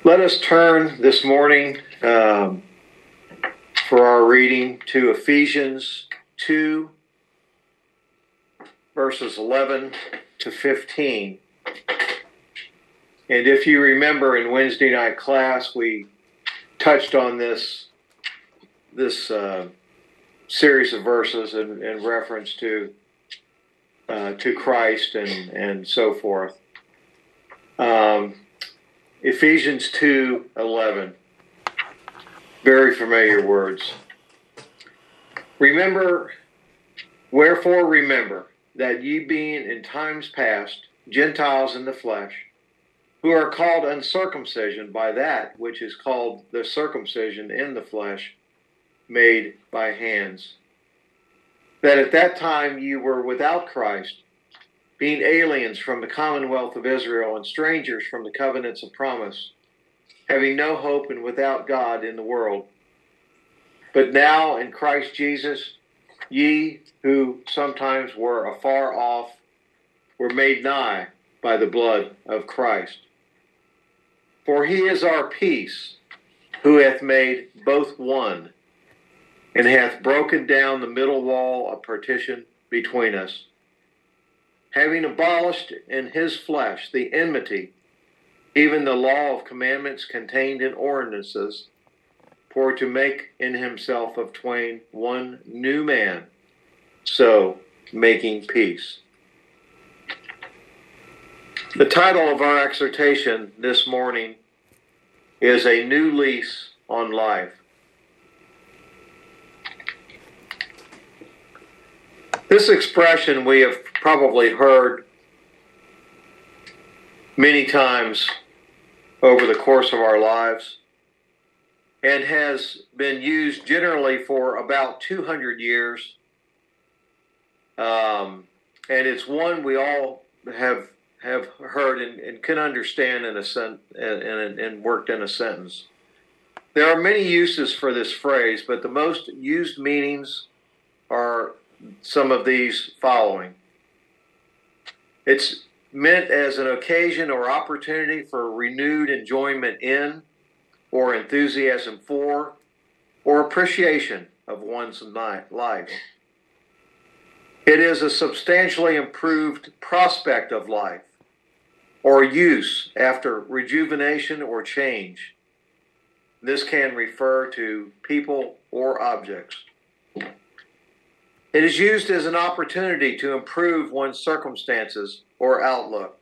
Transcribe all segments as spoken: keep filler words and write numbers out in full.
Let us turn this morning um, for our reading to Ephesians two, verses eleven to fifteen. And if you remember in Wednesday night class, we touched on this, this uh, series of verses in, in reference to uh, to Christ and, and so forth. Um, Ephesians two eleven. Very familiar words. Remember, wherefore remember, that ye being in times past Gentiles in the flesh, who are called uncircumcision by that which is called the circumcision in the flesh, made by hands, that at that time ye were without Christ, being aliens from the commonwealth of Israel and strangers from the covenants of promise, having no hope and without God in the world. But now in Christ Jesus, ye who sometimes were afar off were made nigh by the blood of Christ. For he is our peace, who hath made both one, and hath broken down the middle wall of partition between us, having abolished in his flesh the enmity, even the law of commandments contained in ordinances, for to make in himself of twain one new man, so making peace. The title of our exhortation this morning is A New Lease on Life. This expression we have probably heard many times over the course of our lives and has been used generally for about two hundred years. Um, and it's one we all have have heard and, and can understand in a sen- and, and, and worked in a sentence. There are many uses for this phrase, but the most used meanings are some of these following. It's meant as an occasion or opportunity for renewed enjoyment in, or enthusiasm for, or appreciation of one's life. It is a substantially improved prospect of life, or use after rejuvenation or change. This can refer to people or objects. It is used as an opportunity to improve one's circumstances or outlook.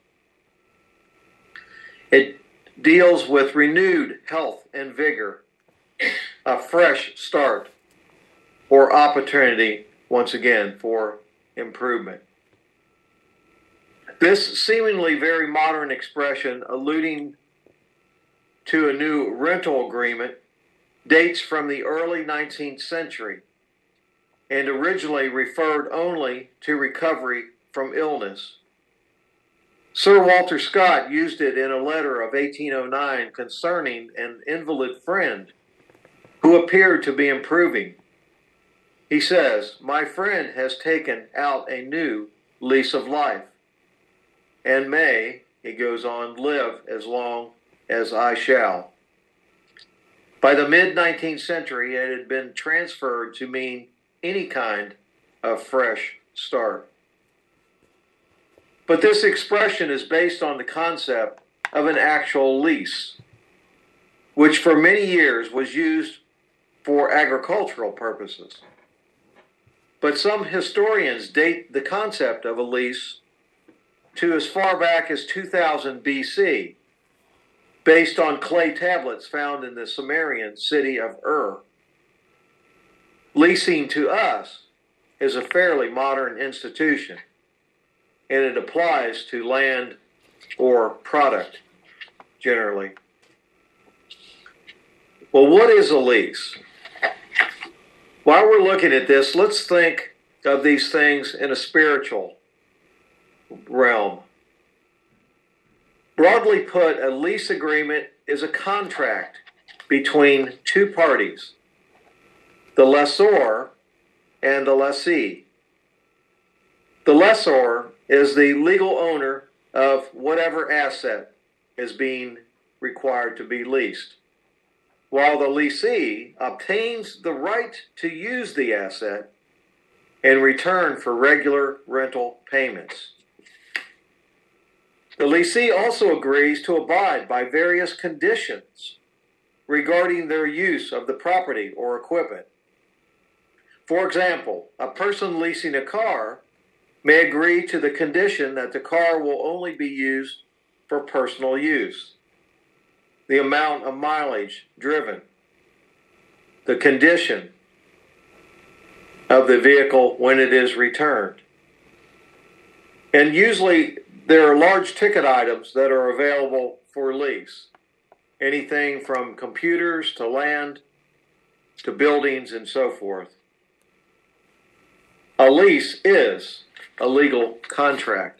It deals with renewed health and vigor, a fresh start, or opportunity, once again, for improvement. This seemingly very modern expression, alluding to a new rental agreement, dates from the early nineteenth century and originally referred only to recovery from illness. Sir Walter Scott used it in a letter of eighteen oh nine concerning an invalid friend who appeared to be improving. He says, "My friend has taken out a new lease of life, and may," he goes on, "live as long as I shall." By the mid-nineteenth century, it had been transferred to mean any kind of fresh start. But this expression is based on the concept of an actual lease, which for many years was used for agricultural purposes. But some historians date the concept of a lease to as far back as two thousand B C, based on clay tablets found in the Sumerian city of Ur. Leasing to us is a fairly modern institution, and it applies to land or product generally. Well, what is a lease? While we're looking at this, let's think of these things in a spiritual realm. Broadly put, a lease agreement is a contract between two parties, the lessor and the lessee. The lessor is the legal owner of whatever asset is being required to be leased, while the leasee obtains the right to use the asset in return for regular rental payments. The leasee also agrees to abide by various conditions regarding their use of the property or equipment. For example, a person leasing a car may agree to the condition that the car will only be used for personal use, the amount of mileage driven, the condition of the vehicle when it is returned. And usually there are large ticket items that are available for lease. Anything from computers to land to buildings and so forth. A lease is a legal contract.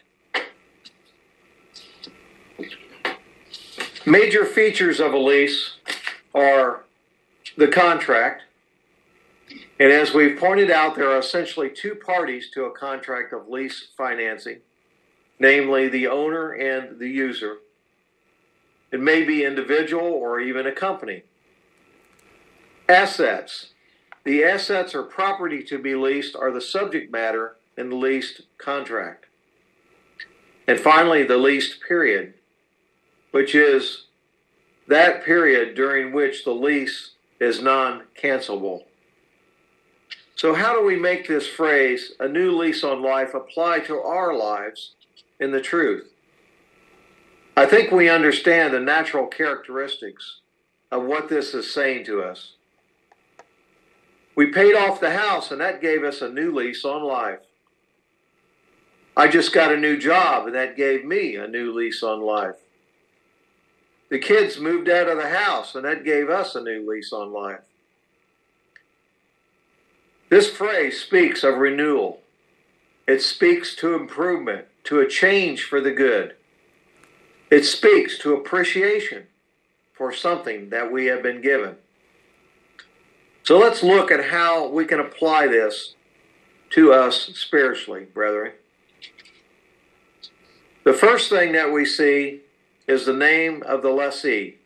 Major features of a lease are the contract. And as we've pointed out, there are essentially two parties to a contract of lease financing, namely the owner and the user. It may be individual or even a company. Assets. The assets or property to be leased are the subject matter in the leased contract. And finally, the leased period, which is that period during which the lease is non-cancelable. So how do we make this phrase, a new lease on life, apply to our lives in the truth? I think we understand the natural characteristics of what this is saying to us. We paid off the house, and that gave us a new lease on life. I just got a new job, and that gave me a new lease on life. The kids moved out of the house, and that gave us a new lease on life. This phrase speaks of renewal. It speaks to improvement, to a change for the good. It speaks to appreciation for something that we have been given. So let's look at how we can apply this to us spiritually, brethren. The first thing that we see is the name of the lessee.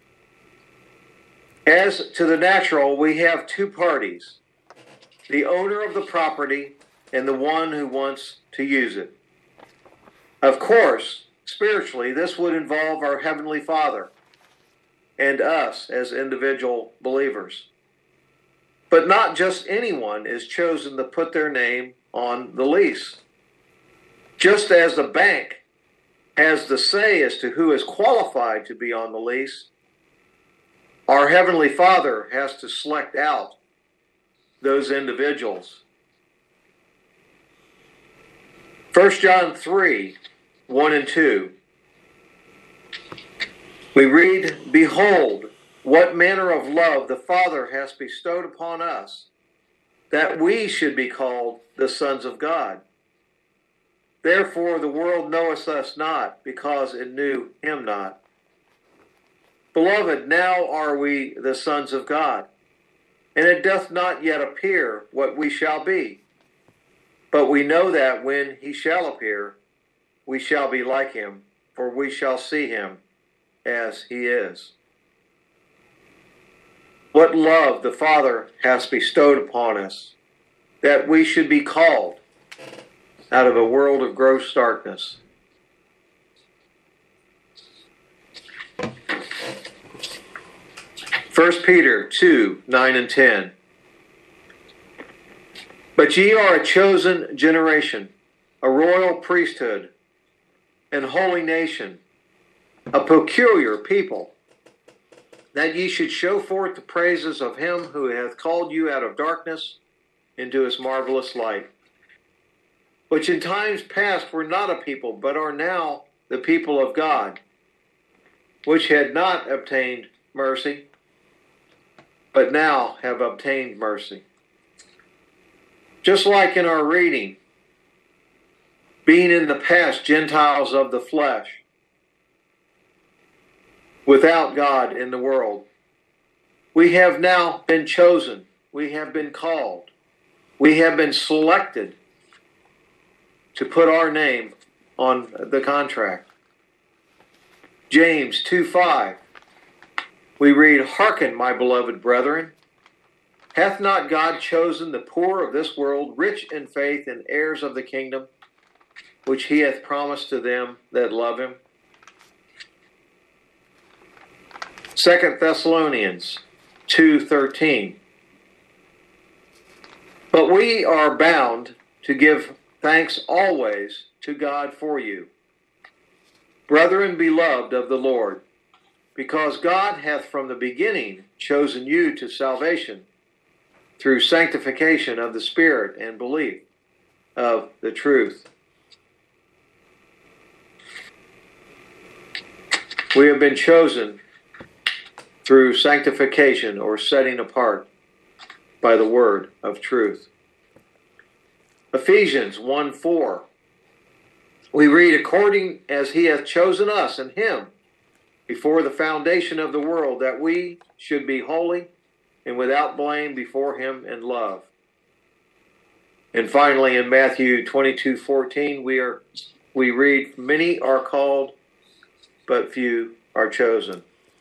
As to the natural, we have two parties, the owner of the property and the one who wants to use it. Of course, spiritually, this would involve our Heavenly Father and us as individual believers. But not just anyone is chosen to put their name on the lease. Just as the bank has the say as to who is qualified to be on the lease, our Heavenly Father has to select out those individuals. First John three, one and two. We read, "Behold, what manner of love the Father has bestowed upon us, that we should be called the sons of God. Therefore the world knoweth us not, because it knew him not. Beloved, now are we the sons of God, and it doth not yet appear what we shall be. But we know that when he shall appear, we shall be like him, for we shall see him as he is." What love the Father has bestowed upon us, that we should be called out of a world of gross darkness. First Peter two, nine and ten. "But ye are a chosen generation, a royal priesthood, and holy nation, a peculiar people, that ye should show forth the praises of him who hath called you out of darkness into his marvelous light, which in times past were not a people, but are now the people of God, which had not obtained mercy, but now have obtained mercy." Just like in our reading, being in the past Gentiles of the flesh, without God in the world, we have now been chosen. We have been called. We have been selected to put our name on the contract. James two five. We read, "Hearken, my beloved brethren, hath not God chosen the poor of this world, rich in faith, and heirs of the kingdom, which he hath promised to them that love him?" Second Thessalonians two thirteen. "But we are bound to give thanks always to God for you, brethren beloved of the Lord, because God hath from the beginning chosen you to salvation through sanctification of the Spirit and belief of the truth." We have been chosen through sanctification, or setting apart by the word of truth. Ephesians one four. We read, "According as he hath chosen us in him before the foundation of the world, that we should be holy and without blame before him in love." And finally, in Matthew twenty-two fourteen, we are we read, "Many are called, but few are chosen."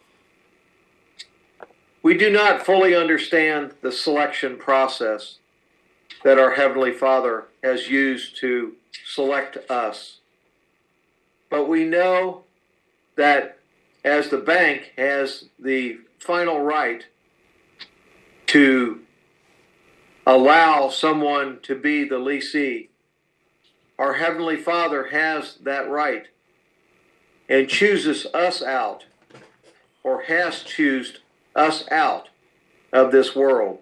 We do not fully understand the selection process that our Heavenly Father has used to select us. But we know that as the bank has the final right to allow someone to be the lessee, our Heavenly Father has that right and chooses us out, or has chosen us out of this world.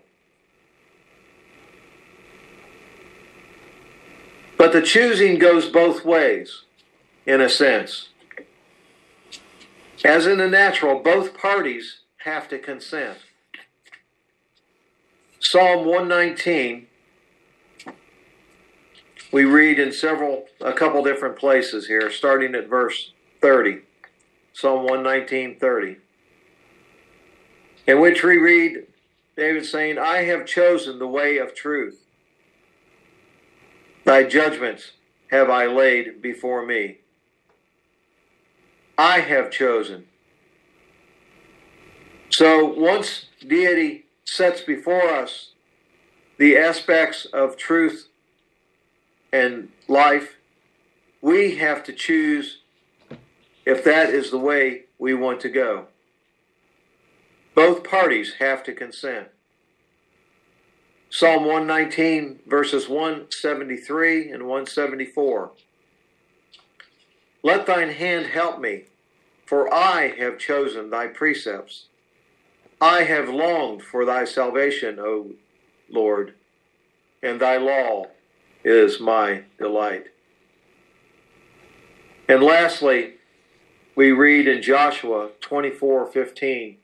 But the choosing goes both ways, in a sense. As in the natural, both parties have to consent. Psalm one nineteen, we read in several, a couple different places here, starting at verse thirty. Psalm one nineteen thirty. In which we read David saying, "I have chosen the way of truth. Thy judgments have I laid before me." I have chosen. So once deity sets before us the aspects of truth and life, we have to choose if that is the way we want to go. Both parties have to consent. Psalm one nineteen, verses one seventy-three and one seventy-four. "Let thine hand help me, for I have chosen thy precepts. I have longed for thy salvation, O Lord, and thy law is my delight." And lastly, we read in Joshua twenty-four fifteen,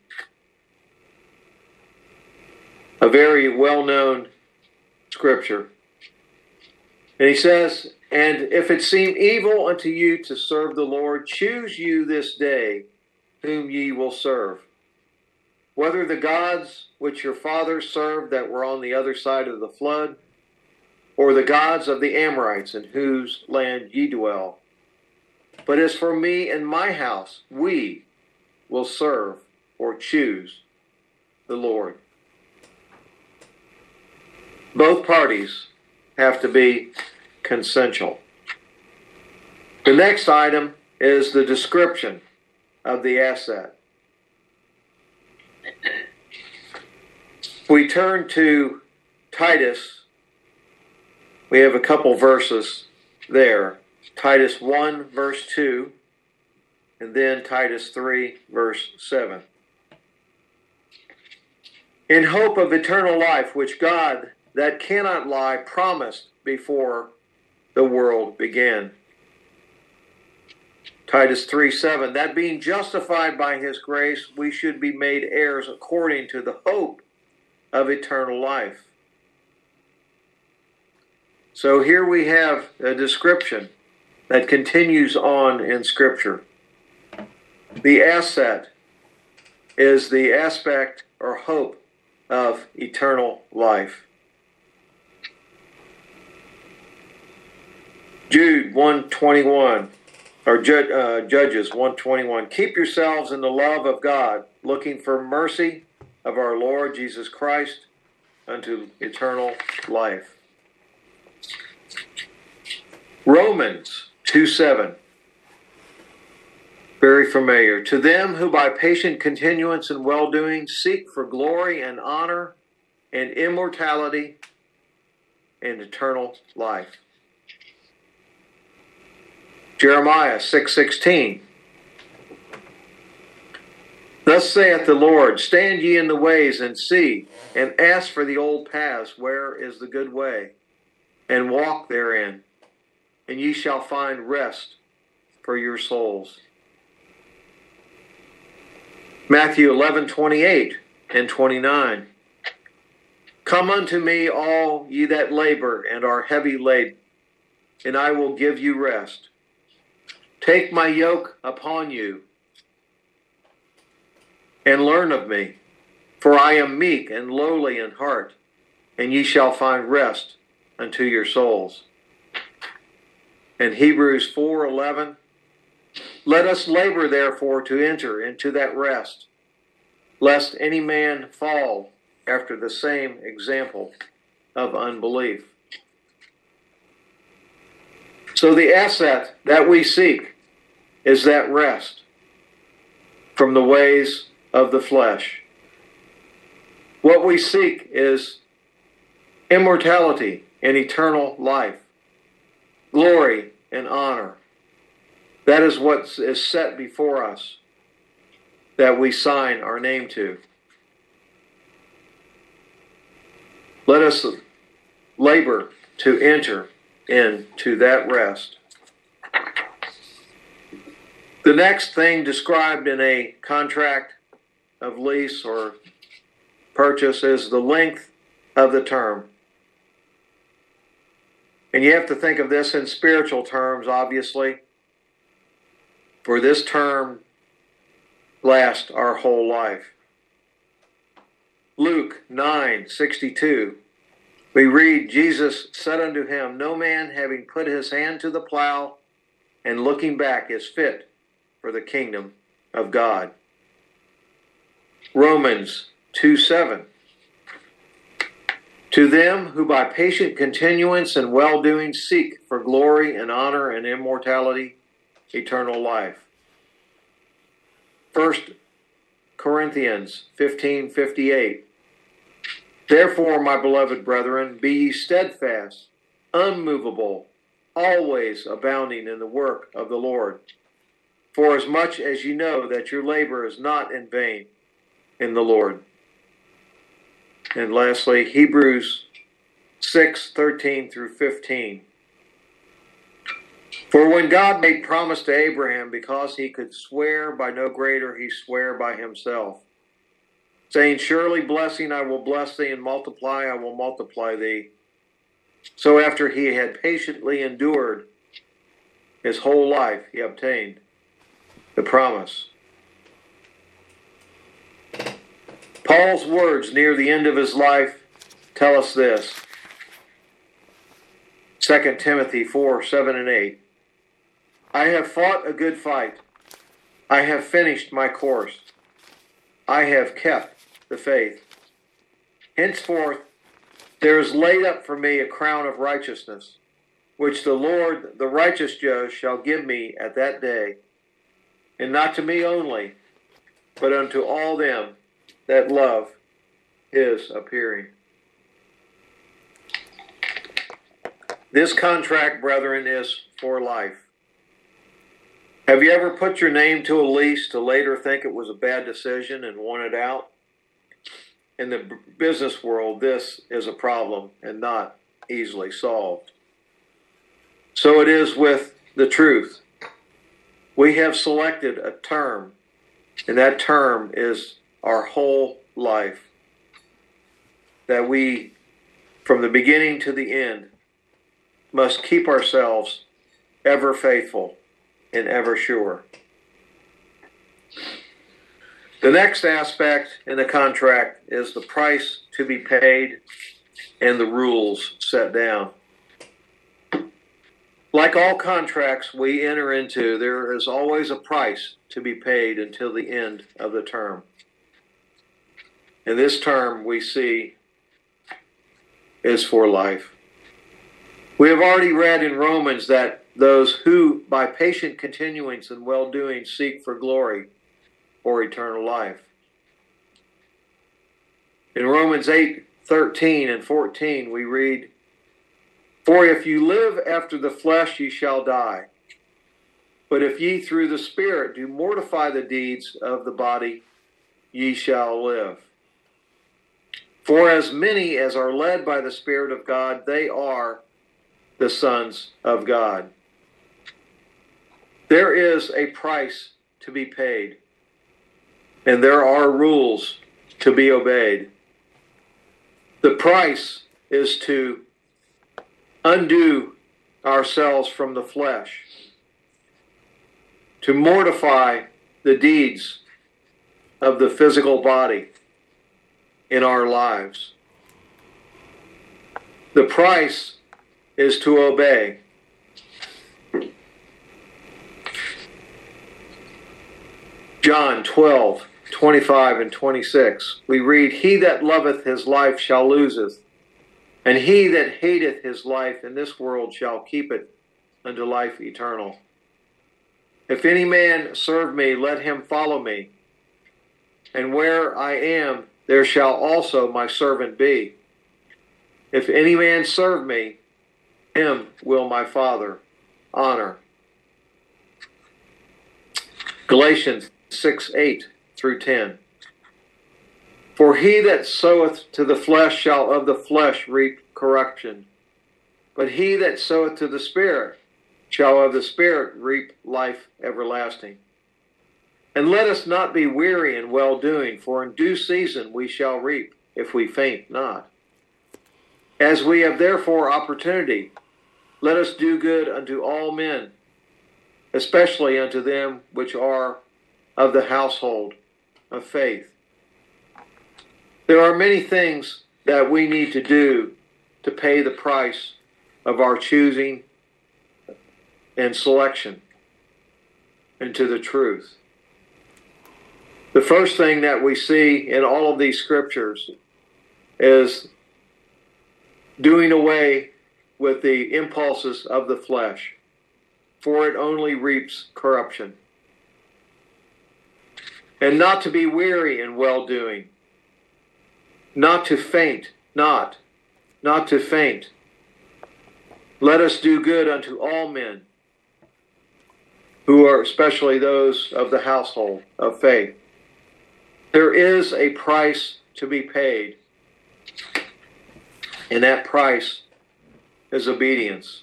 a very well-known scripture. And he says, "And if it seem evil unto you to serve the Lord, choose you this day whom ye will serve, whether the gods which your fathers served that were on the other side of the flood, or the gods of the Amorites in whose land ye dwell. But as for me and my house, we will serve," or choose, "the Lord." Both parties have to be consensual. The next item is the description of the asset. We turn to Titus. We have a couple verses there. Titus one, verse two, and then Titus three, verse seven. "In hope of eternal life, which God, that cannot lie, promised before the world began." Titus three seven, "That being justified by his grace, we should be made heirs according to the hope of eternal life." So here we have a description that continues on in Scripture. The asset is the aspect or hope of eternal life. Jude one twenty-one, or Jud- uh, Judges one twenty-one. Keep yourselves in the love of God, looking for mercy of our Lord Jesus Christ unto eternal life. Romans two seven. Very familiar. To them who by patient continuance in well-doing seek for glory and honor and immortality and eternal life. Jeremiah six sixteen. Thus saith the Lord, stand ye in the ways and see, and ask for the old paths, where is the good way, and walk therein, and ye shall find rest for your souls. Matthew eleven twenty-eight and twenty-nine. Come unto me, all ye that labor and are heavy laden, and I will give you rest. Take my yoke upon you, and learn of me, for I am meek and lowly in heart, and ye shall find rest unto your souls. And Hebrews four eleven. Let us labor therefore to enter into that rest, lest any man fall after the same example of unbelief. So the asset that we seek is that rest from the ways of the flesh. What we seek is immortality and eternal life, glory and honor. That is what is set before us, that we sign our name to. Let us labor to enter into that rest. The next thing described in a contract of lease or purchase is the length of the term. And you have to think of this in spiritual terms, obviously. For this term lasts our whole life. Luke nine sixty-two. We read, Jesus said unto him, no man having put his hand to the plow and looking back is fit for the kingdom of God. Romans two seven. To them who by patient continuance and well-doing seek for glory and honor and immortality, eternal life. First Corinthians fifteen fifty-eight. Therefore, my beloved brethren, be ye steadfast, unmovable, always abounding in the work of the Lord. For as much as ye know that your labor is not in vain in the Lord. And lastly, Hebrews six thirteen through fifteen. For when God made promise to Abraham, because he could swear by no greater, he sware by himself, saying, surely blessing I will bless thee, and multiply I will multiply thee. So after he had patiently endured his whole life, he obtained the promise. Paul's words near the end of his life tell us this. Second Timothy four seven and eight. I have fought a good fight. I have finished my course. I have kept the faith. Henceforth, there is laid up for me a crown of righteousness, which the Lord, the righteous judge, shall give me at that day, and not to me only, but unto all them that love his appearing. This contract, brethren, is for life. Have you ever put your name to a lease to later think it was a bad decision and want it out? In the business world, this is a problem and not easily solved. So it is with the truth. We have selected a term, and that term is our whole life. That we, from the beginning to the end, must keep ourselves ever faithful and ever sure. The next aspect in the contract is the price to be paid and the rules set down. Like all contracts we enter into, there is always a price to be paid until the end of the term. And this term we see is for life. We have already read in Romans that those who, by patient continuance and well-doing, seek for glory or eternal life. In Romans eight, thirteen and fourteen, we read, "For if you live after the flesh, ye shall die. But if ye through the Spirit do mortify the deeds of the body, ye shall live. For as many as are led by the Spirit of God, they are the sons of God." There is a price to be paid, and there are rules to be obeyed. The price is to undo ourselves from the flesh, to mortify the deeds of the physical body in our lives. The price is to obey. John twelve, twenty-five and twenty-six, we read, "He that loveth his life shall lose it, and he that hateth his life in this world shall keep it unto life eternal. If any man serve me, let him follow me. And where I am, there shall also my servant be. If any man serve me, him will my Father honor." Galatians six, eight through ten. "For he that soweth to the flesh shall of the flesh reap corruption, but he that soweth to the Spirit shall of the Spirit reap life everlasting. And let us not be weary in well-doing, for in due season we shall reap, if we faint not. As we have therefore opportunity, let us do good unto all men, especially unto them which are of the household of faith." There are many things that we need to do to pay the price of our choosing and selection into the truth. The first thing that we see in all of these scriptures is doing away with the impulses of the flesh, for it only reaps corruption. And not to be weary in well-doing, not to faint, not, not to faint. Let us do good unto all men, who are especially those of the household of faith. There is a price to be paid, and that price is obedience.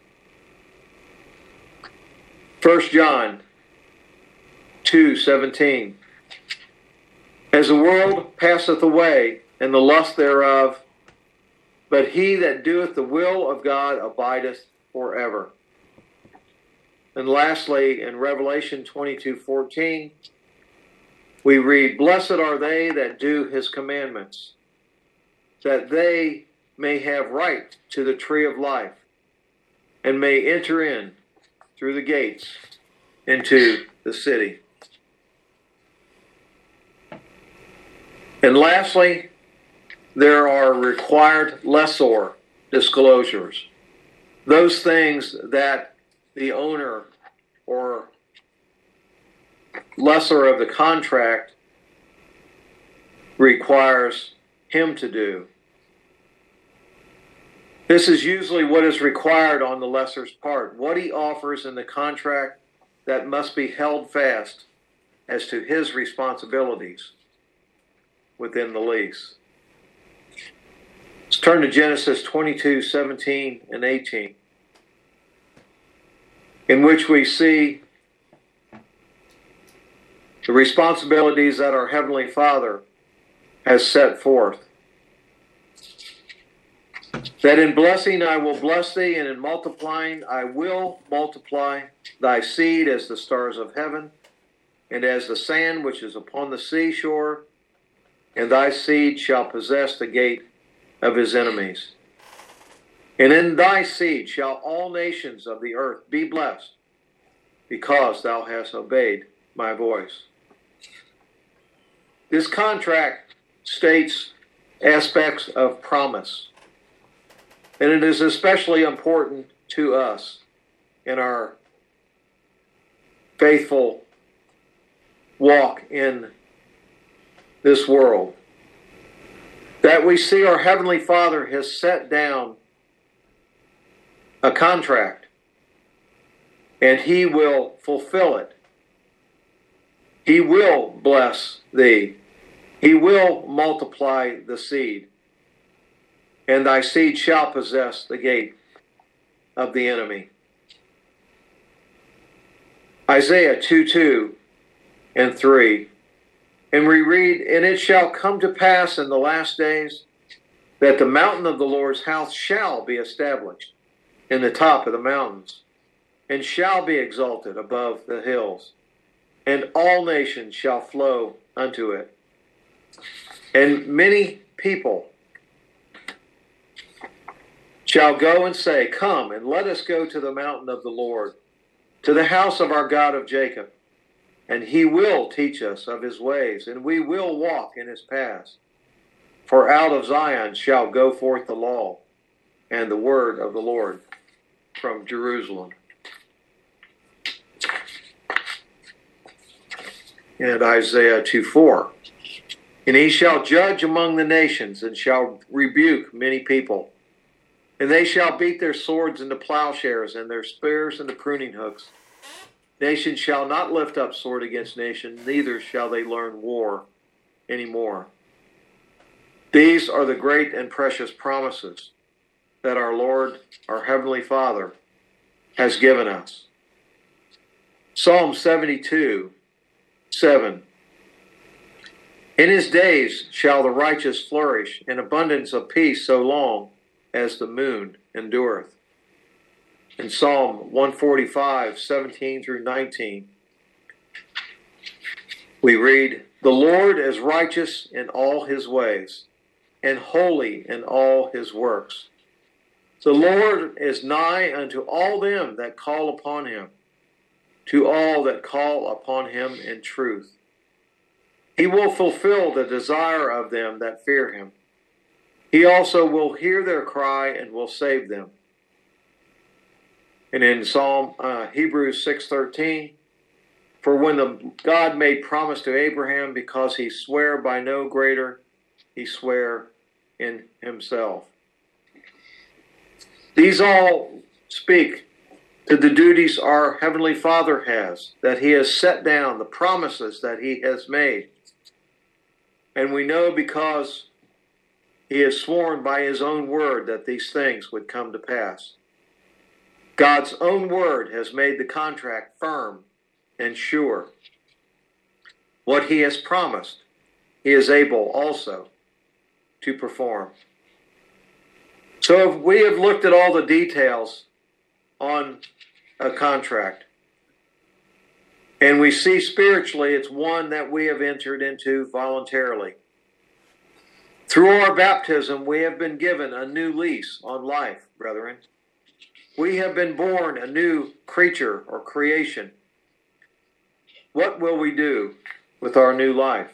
First John two seventeen. "As the world passeth away, and the lust thereof, but he that doeth the will of God abideth forever." And lastly, in Revelation twenty-two fourteen, we read, "Blessed are they that do his commandments, that they may have right to the tree of life, and may enter in through the gates into the city." And lastly, there are required lessor disclosures. Those things that the owner or lessor of the contract requires him to do. This is usually what is required on the lessor's part, what he offers in the contract that must be held fast as to his responsibilities within the lease. Let's turn to Genesis twenty-two seventeen and eighteen, in which we see the responsibilities that our Heavenly Father has set forth. "That in blessing I will bless thee, and in multiplying I will multiply thy seed as the stars of heaven, and as the sand which is upon the seashore, and thy seed shall possess the gate of his enemies." And in thy seed shall all nations of the earth be blessed, because thou hast obeyed my voice. This contract states aspects of promise, and it is especially important to us in our faithful walk in this world, that we see our Heavenly Father has set down a contract, and He will fulfill it. He will bless thee. He will multiply the seed, and thy seed shall possess the gate of the enemy. Isaiah two two and three. And we read, And it shall come to pass in the last days that the mountain of the Lord's house shall be established in the top of the mountains, and shall be exalted above the hills, and all nations shall flow unto it. And many people shall go and say, Come, and let us go to the mountain of the Lord, to the house of our God of Jacob. And he will teach us of his ways, and we will walk in his paths. For out of Zion shall go forth the law and the word of the Lord from Jerusalem. And Isaiah two four. And he shall judge among the nations, and shall rebuke many people. And they shall beat their swords into plowshares, and their spears into pruning hooks. Nation shall not lift up sword against nation, neither shall they learn war any more. These are the great and precious promises that our Lord, our Heavenly Father, has given us. Psalm seventy-two, seven. In his days shall the righteous flourish, in abundance of peace so long as the moon endureth. In Psalm one forty-five, seventeen through nineteen, we read, The Lord is righteous in all his ways, and holy in all his works. The Lord is nigh unto all them that call upon him, to all that call upon him in truth. He will fulfill the desire of them that fear him. He also will hear their cry and will save them. And in Psalm uh, Hebrews six thirteen, for when the God made promise to Abraham, because he sware by no greater, he sware in himself. These all speak to the duties our Heavenly Father has, that he has set down, the promises that he has made. And we know because he has sworn by his own word that these things would come to pass. God's own word has made the contract firm and sure. What he has promised, he is able also to perform. So if we have looked at all the details on a contract, and we see spiritually it's one that we have entered into voluntarily. Through our baptism, we have been given a new lease on life, brethren. We have been born a new creature or creation. What will we do with our new life?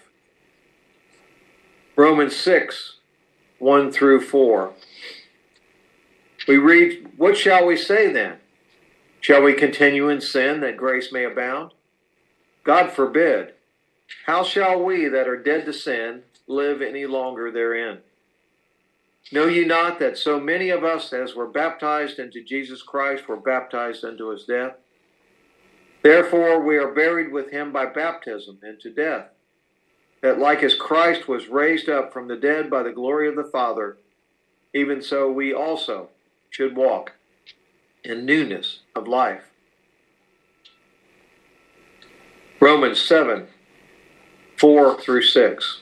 Romans six, one through four. We read, What shall we say then? Shall we continue in sin that grace may abound? God forbid. How shall we that are dead to sin live any longer therein? Know ye not that so many of us as were baptized into Jesus Christ were baptized unto his death? Therefore we are buried with him by baptism into death, that like as Christ was raised up from the dead by the glory of the Father, even so we also should walk in newness of life. Romans seven, four through six.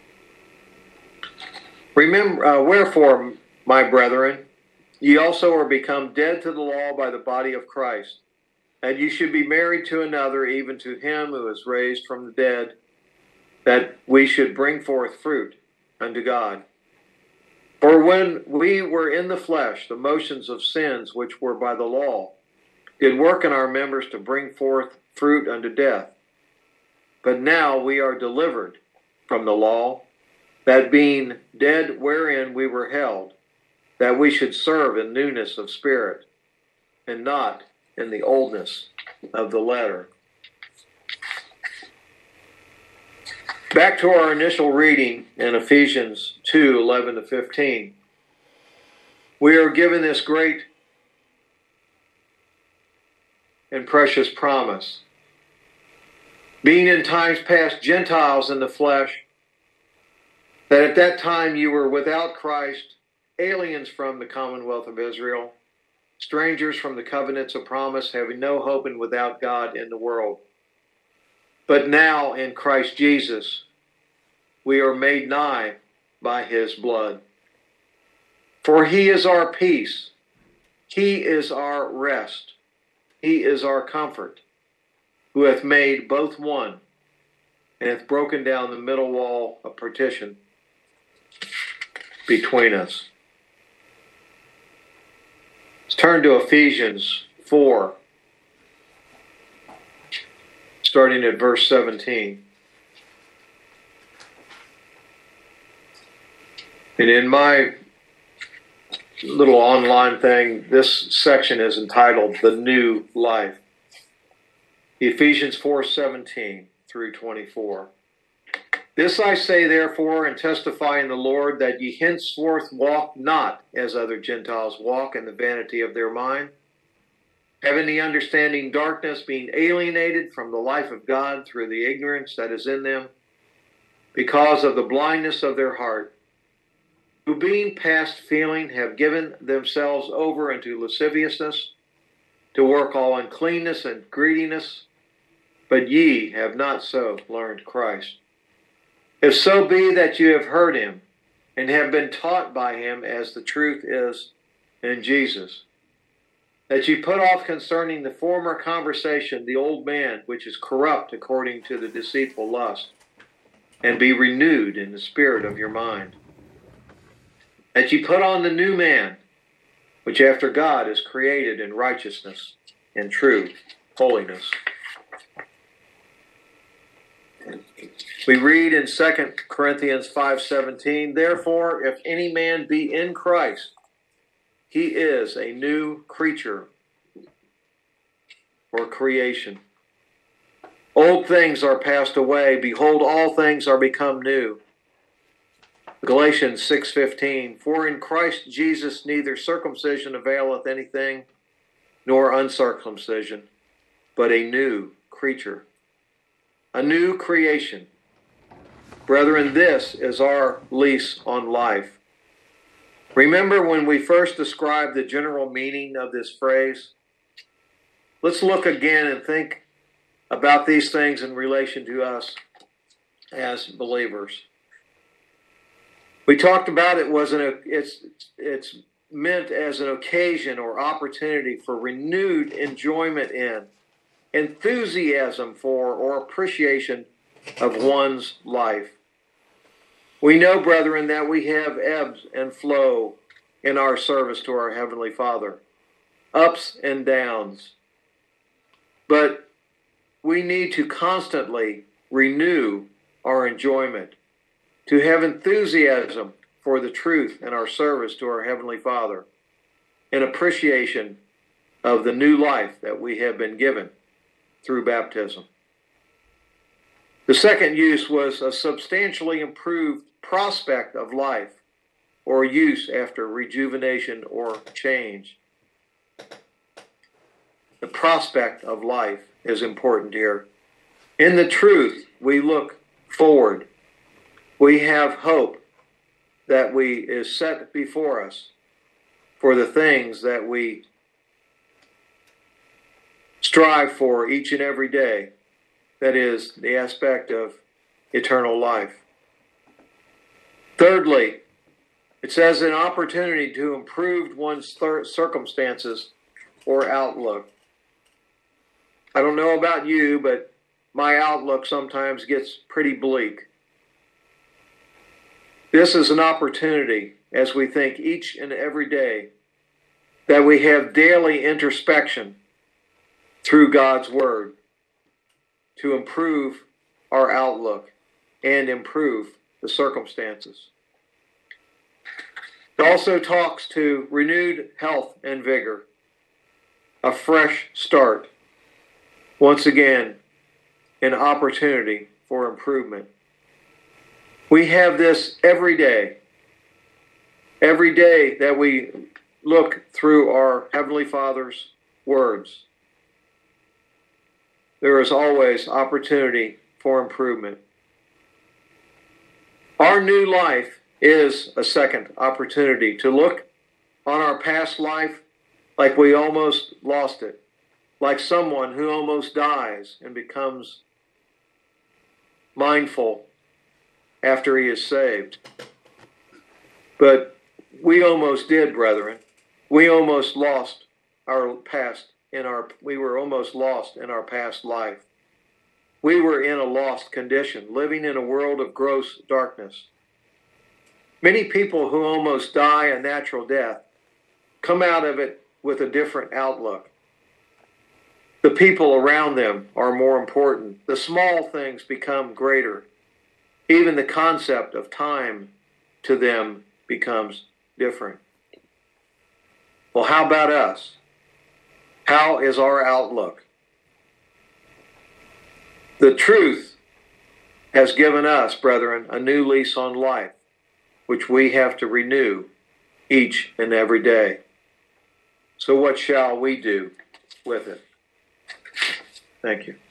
Remember, uh, wherefore, my brethren, ye also are become dead to the law by the body of Christ, and ye should be married to another, even to him who is raised from the dead, that we should bring forth fruit unto God. For when we were in the flesh, the motions of sins which were by the law did work in our members to bring forth fruit unto death. But now we are delivered from the law, that being dead wherein we were held, that we should serve in newness of spirit, and not in the oldness of the letter. Back to our initial reading in Ephesians two, eleven to fifteen. We are given this great and precious promise. Being in times past Gentiles in the flesh, that at that time you were without Christ, aliens from the commonwealth of Israel, strangers from the covenants of promise, having no hope and without God in the world. But now in Christ Jesus, we are made nigh by his blood. For he is our peace. He is our rest. He is our comfort, who hath made both one, and hath broken down the middle wall of partition between us. Let's turn to Ephesians four, starting at verse seventeen. And in my little online thing, this section is entitled The New Life. Ephesians four seventeen through twenty-four. This I say therefore, and testify in the Lord, that ye henceforth walk not as other Gentiles walk, in the vanity of their mind, having the understanding darkness, being alienated from the life of God through the ignorance that is in them, because of the blindness of their heart, who being past feeling have given themselves over unto lasciviousness, to work all uncleanness and greediness. But ye have not so learned Christ. If so be that you have heard him, and have been taught by him, as the truth is in Jesus, that ye put off concerning the former conversation the old man, which is corrupt according to the deceitful lust, and be renewed in the spirit of your mind. That ye put on the new man, which after God is created in righteousness and true holiness. We read in Second Corinthians five seventeen, therefore, if any man be in Christ, he is a new creature or creation. Old things are passed away. Behold, all things are become new. Galatians six fifteen, for in Christ Jesus neither circumcision availeth anything, nor uncircumcision, but a new creature, a new creation. Brethren, this is our lease on life. Remember when we first described the general meaning of this phrase? Let's look again and think about these things in relation to us as believers. We talked about it was an it's it's meant as an occasion or opportunity for renewed enjoyment in, enthusiasm for, or appreciation of one's life. We know, brethren, that we have ebbs and flow in our service to our Heavenly Father, ups and downs. But we need to constantly renew our enjoyment, to have enthusiasm for the truth in our service to our Heavenly Father, in appreciation of the new life that we have been given through baptism. The second use was a substantially improved prospect of life, or use after rejuvenation or change. The prospect of life is important here. In the truth, we look forward. We have hope that we is set before us for the things that we strive for each and every day. That is the aspect of eternal life. Thirdly, it says an opportunity to improve one's circumstances or outlook. I don't know about you, but my outlook sometimes gets pretty bleak. This is an opportunity as we think each and every day that we have daily introspection through God's Word to improve our outlook and improve the circumstances. It also talks to renewed health and vigor, a fresh start, once again, an opportunity for improvement. We have this every day. Every day that we look through our Heavenly Father's words, there is always opportunity for improvement. Our new life is a second opportunity to look on our past life like we almost lost it, like someone who almost dies and becomes mindful after he is saved. But we almost did, brethren. We almost lost our past in our, we were almost lost in our past life. We were in a lost condition, living in a world of gross darkness. Many people who almost die a natural death come out of it with a different outlook. The people around them are more important. The small things become greater. Even the concept of time to them becomes different. Well, how about us? How is our outlook? The truth has given us, brethren, a new lease on life, which we have to renew each and every day. So what shall we do with it? Thank you.